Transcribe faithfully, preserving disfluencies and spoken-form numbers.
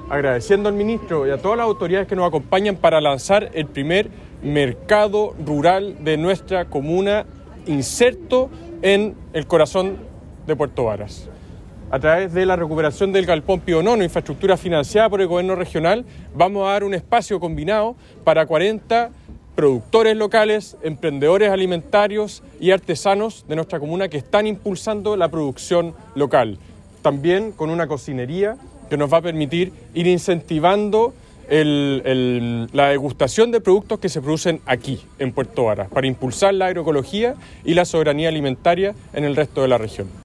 agradeciendo al ministro y a todas las autoridades que nos acompañan para lanzar el primer mercado rural de nuestra comuna, inserto en el corazón de Puerto Varas. A través de la recuperación del Galpón Pío Nono, infraestructura financiada por el gobierno regional, vamos a dar un espacio combinado para cuarenta productores locales, emprendedores alimentarios y artesanos de nuestra comuna que están impulsando la producción local. También con una cocinería que nos va a permitir ir incentivando el, el, la degustación de productos que se producen aquí, en Puerto Varas, para impulsar la agroecología y la soberanía alimentaria en el resto de la región.